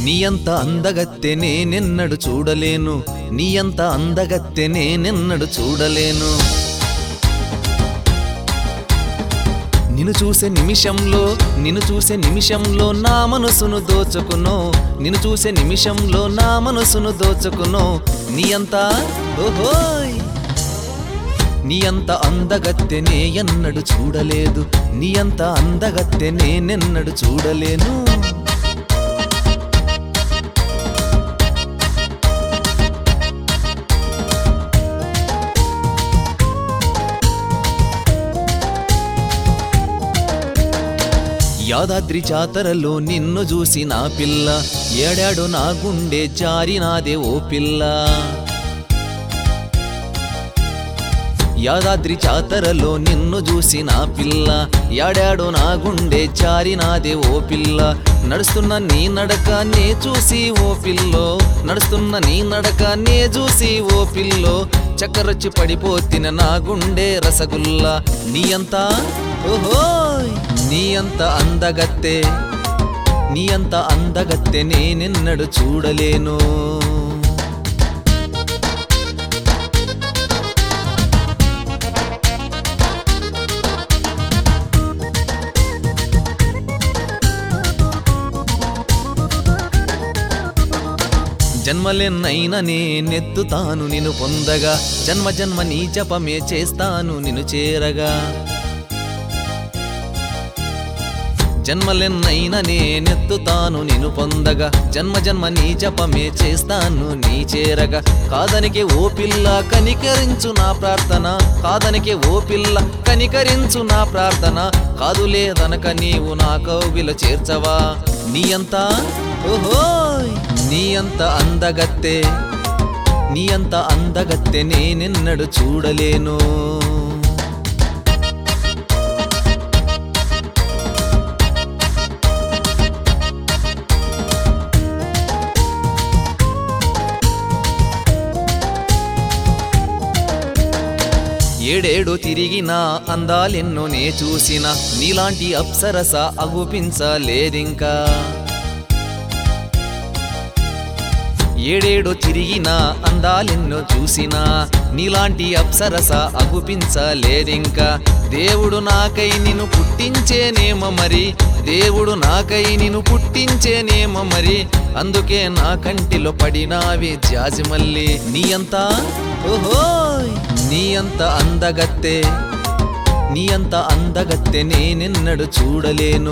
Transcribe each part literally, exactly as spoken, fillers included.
నీయంత అందగత్తె నేనెన్నడు చూడలేను, నీయంత అందగత్తె నేనెన్నడు చూడలేను. నిన్ను చూసే నిమిషంలో నిన్ను చూసే నిమిషంలో నా మనసును దోచుకునో, నిన్ను చూసే నిమిషంలో నా మనసును దోచుకునో. నీయంత ఓహోయ్ నీయంత అందగత్తె నేనెన్నడు చూడలేదు, నీయంత అందగత్తె నేనెన్నడు చూడలేను. యాదాద్రి జాతరలో నిన్ను చూసి నా పిల్ల, ఏడాడు నా గుండె జారినాదే ఓ పిల్ల. యాదాద్రి జాతరలో నిన్ను చూసి నా పిల్ల, ఏడాడు నా గుండె జారినాదే ఓ పిల్ల. నడుస్తున్న నీ నడక నే చూసి ఓ పిల్లో, నడుస్తున్న నీ నడక నే చూసి ఓ పిల్లో. చక్కరొచ్చి పడిపోతిన నా గుండె రసగుల్లా. నీయంత ఓహోయ్ నీయంత అందగత్తె నీయంత అందగత్తె నేనెన్నడు చూడలేను. జన్మలెన్నైనా నేనెత్తుతాను నిన్ను పొందగా, జన్మ జన్మ నీ జపమే చేస్తాను నిన్ను చేరగా. జన్మలెన్నైనా నేనెత్తుతాను నిన్ను పొందగా, జన్మ జన్మ నీ జపమే చేస్తాను నీ చేరగా. కాదనికే ఓ పిల్ల కనికరించు నా ప్రార్థన, కాదనికే ఓ పిల్ల కనికరించు నా ప్రార్థన. కాదులేదనక నీవు నా కౌగిల చేర్చవా. నీయంత ఓహోయ్ నీయంత అందగత్తె నీయంత అందగత్తె నేనెన్నడు చూడలేను. ఏడేడు తిరిగినా అందాలెన్నో నే చూసిన, నీలాంటి అప్సరస అగుపించలేదింకా. ఏడేడు తిరిగినా అందాలెన్నో చూసినా, నీలాంటి అప్సరస అగుపించలేదింకా. దేవుడు నాకై నిన్ను పుట్టించేనేమో మరి, దేవుడు నాకై నిన్ను పుట్టించేనేమో మరి. అందుకే నా కంటిలో పడినావే జాజిమల్లి. నీయంత ఓహోయ్ నీయంత అందగత్తె నీయంత అందగత్తె నేనెన్నడు చూడలేను.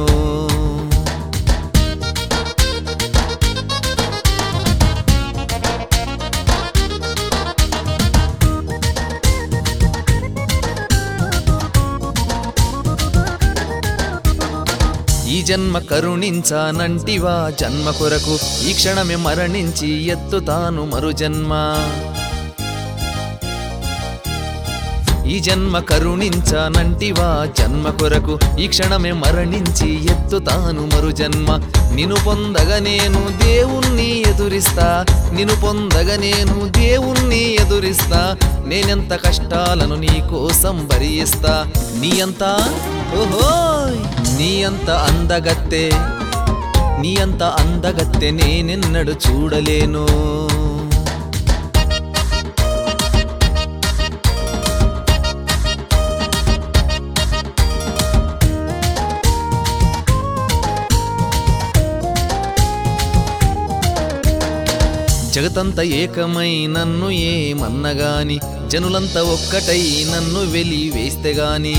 ఈ జన్మ కరుణించానంటివా జన్మ కొరకు, ఈ క్షణమే మరణించి ఎత్తుతాను మరు జన్మ. ఈ జన్మ కరుణించానంటివా జన్మ కొరకు, ఈ క్షణమే మరణించి ఎత్తుతాను మరు జన్మ. నిన్ను పొందగా నేను దేవుణ్ణి ఎదురిస్తా, నిన్ను పొందగా నేను దేవుణ్ణి ఎదురిస్తా. నేనెంత కష్టాలను నీ కోసం భరిస్తా. నీయంత ఓహోయ్ నీయంత అందగత్తె నీయంత అందగత్తె నేనెన్నడు చూడలేను. జగతంత ఏకమై నన్ను ఏమన్నగాని, జనులంతా ఒక్కటై నన్ను వెలి వేస్తేగాని.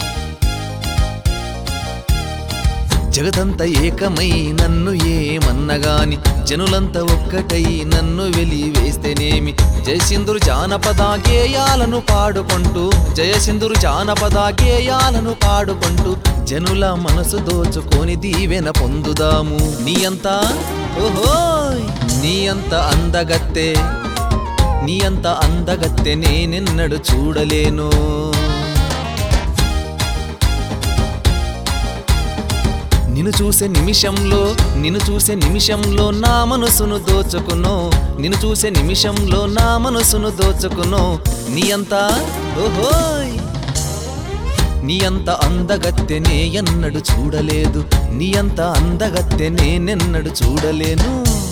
జగతంత ఏకమై నన్ను ఏమన్నగాని, జనులంతా ఒక్కటై నన్ను వెలి వేస్తేనేమి. జయసింధురు జానపద గేయాలను పాడుకుంటూ, జయసింధురు జానపద గేయాలను పాడుకుంటూ, జనుల మనసు దోచుకొని దీవెన పొందుదాము. నీయంత ఓహోయ్ నీయంత అందగత్తె నీయంత అందగత్తె నేనెన్నడు చూడలేను. నిన్ను చూసే నిమిషంలో నిన్ను చూసే నిమిషంలో నా మనసును దోచుకునో, నిన్ను చూసే నిమిషంలో నా మనసును దోచుకునో. నీయంత ఓహోయ్ నీయంత అందగత్తె నేనెన్నడు చూడలేదు, నీయంత అందగత్తె నేనెన్నడు చూడలేను.